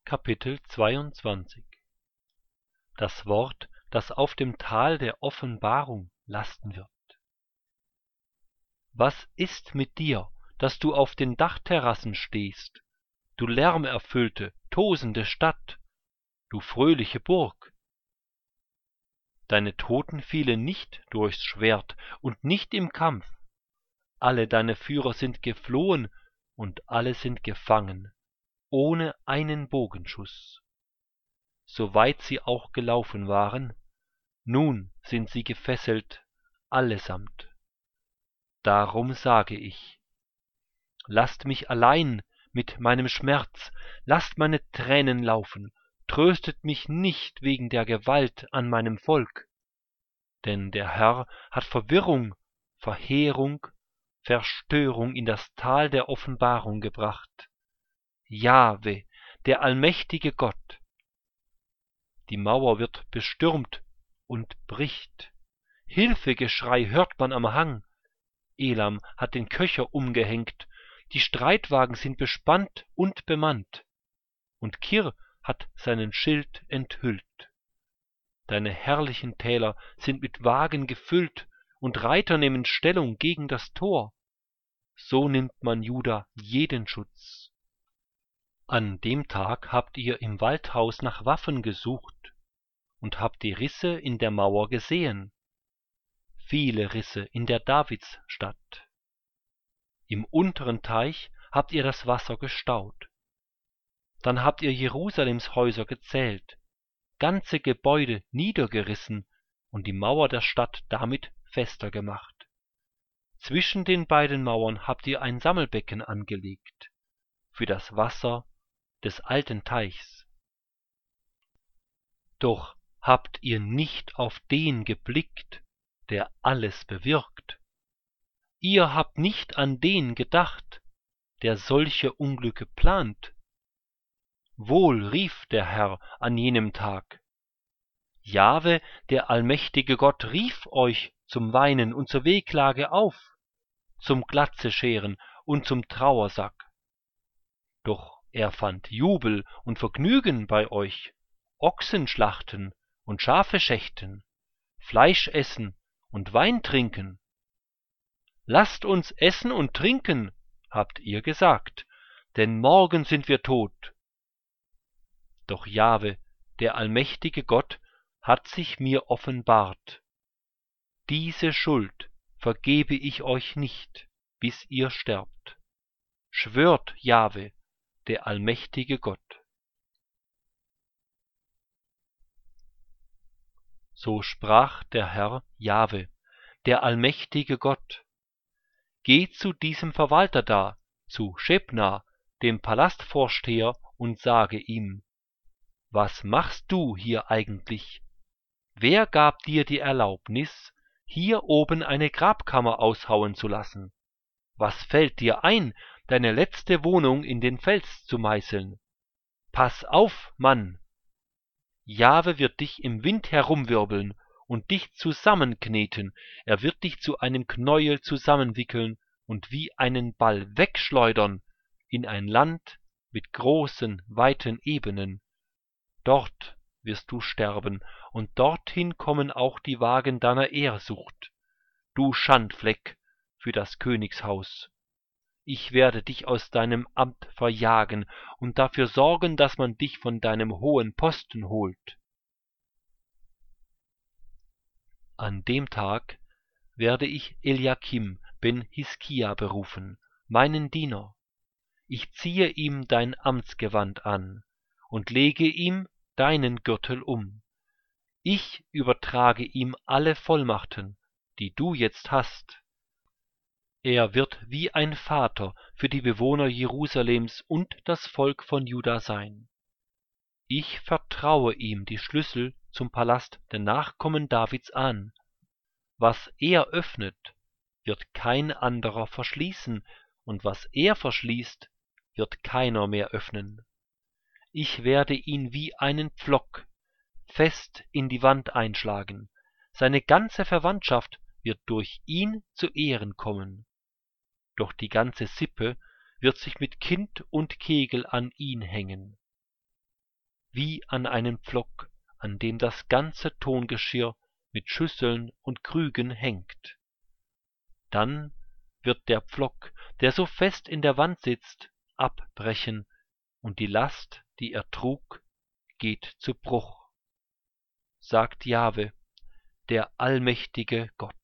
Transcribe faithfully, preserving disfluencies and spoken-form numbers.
Kapitel zweiundzwanzig. Das Wort, das auf dem Tal der Offenbarung lasten wird. Was ist mit dir, dass du auf den Dachterrassen stehst, du lärmerfüllte, tosende Stadt, du fröhliche Burg? Deine Toten fielen nicht durchs Schwert und nicht im Kampf, alle deine Führer sind geflohen und alle sind gefangen, ohne einen Bogenschuss. So weit sie auch gelaufen waren, nun sind sie gefesselt allesamt. Darum sage ich: Lasst mich allein mit meinem Schmerz, lasst meine Tränen laufen, tröstet mich nicht wegen der Gewalt an meinem Volk. Denn der Herr hat Verwirrung, Verheerung, Verstörung in das Tal der Offenbarung gebracht. Jahwe, der allmächtige Gott. Die Mauer wird bestürmt und bricht. Hilfegeschrei hört man am Hang. Elam hat den Köcher umgehängt, die Streitwagen sind bespannt und bemannt, und Kir hat seinen Schild enthüllt. Deine herrlichen Täler sind mit Wagen gefüllt, und Reiter nehmen Stellung gegen das Tor. So nimmt man Juda jeden Schutz. An dem Tag habt ihr im Waldhaus nach Waffen gesucht und habt die Risse in der Mauer gesehen, viele Risse in der Davidsstadt. Im unteren Teich habt ihr das Wasser gestaut. Dann habt ihr Jerusalems Häuser gezählt, ganze Gebäude niedergerissen und die Mauer der Stadt damit fester gemacht. Zwischen den beiden Mauern habt ihr ein Sammelbecken angelegt für das Wasser des alten Teichs. Doch habt ihr nicht auf den geblickt, der alles bewirkt? Ihr habt nicht an den gedacht, der solche Unglücke plant? Wohl rief der Herr an jenem Tag. Jahwe, der allmächtige Gott, rief euch zum Weinen und zur Wehklage auf, zum Glatzescheren und zum Trauersack. Doch er fand Jubel und Vergnügen bei euch, Ochsen schlachten und Schafe schächten, Fleisch essen und Wein trinken. Lasst uns essen und trinken, habt ihr gesagt, denn morgen sind wir tot. Doch Jahwe, der allmächtige Gott, hat sich mir offenbart. Diese Schuld vergebe ich euch nicht, bis ihr sterbt. Schwört Jahwe, der allmächtige Gott. So sprach der Herr Jahwe, der allmächtige Gott: Geht zu diesem Verwalter da, zu Schebna, dem Palastvorsteher, und sage ihm: Was machst du hier eigentlich? Wer gab dir die Erlaubnis, hier oben eine Grabkammer aushauen zu lassen? Was fällt dir ein, deine letzte Wohnung in den Fels zu meißeln? Pass auf, Mann! Jahwe wird dich im Wind herumwirbeln und dich zusammenkneten, er wird dich zu einem Knäuel zusammenwickeln und wie einen Ball wegschleudern in ein Land mit großen, weiten Ebenen. Dort wirst du sterben, und dorthin kommen auch die Wagen deiner Ehrsucht, du Schandfleck für das Königshaus. Ich werde dich aus deinem Amt verjagen und dafür sorgen, dass man dich von deinem hohen Posten holt. An dem Tag werde ich Eliakim ben Hiskia berufen, meinen Diener. Ich ziehe ihm dein Amtsgewand an und lege ihm deinen Gürtel um. Ich übertrage ihm alle Vollmachten, die du jetzt hast. Er wird wie ein Vater für die Bewohner Jerusalems und das Volk von Juda sein. Ich vertraue ihm die Schlüssel zum Palast der Nachkommen Davids an. Was er öffnet, wird kein anderer verschließen, und was er verschließt, wird keiner mehr öffnen. Ich werde ihn wie einen Pflock fest in die Wand einschlagen. Seine ganze Verwandtschaft wird durch ihn zu Ehren kommen. Doch die ganze Sippe wird sich mit Kind und Kegel an ihn hängen. wie an einen Pflock, an dem das ganze Tongeschirr mit Schüsseln und Krügen hängt. Dann wird der Pflock, der so fest in der Wand sitzt, abbrechen, und die Last, die er trug, geht zu Bruch, sagt Jahve, der allmächtige Gott.